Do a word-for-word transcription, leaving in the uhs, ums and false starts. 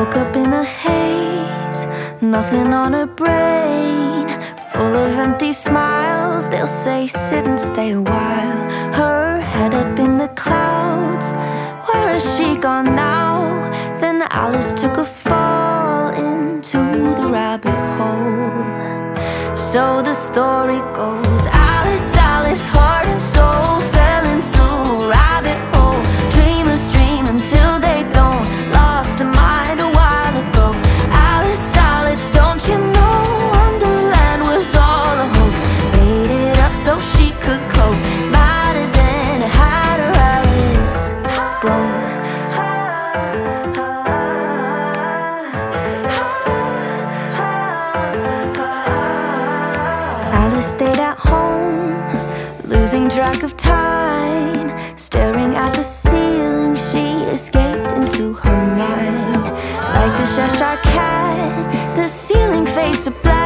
woke up in a haze, nothing on her brain, full of empty smiles. They'll say sit and stay a while. Her head up in the clouds, where has she gone now? Then Alice took a fall into the rabbit hole. So the story goes, Alice, Alice, heart and soul, fell into a rabbit hole. Dreamers dream until they don't, lost her mind a while ago. Alice, Alice, don't you know Wonderland was all a hoax? Made it up so she could cope, madder than a hatter. Alice broke. Alice stayed at home, losing track of time, staring at the ceiling. She escaped into her mind. Like the Cheshire Cat, the ceiling faced a black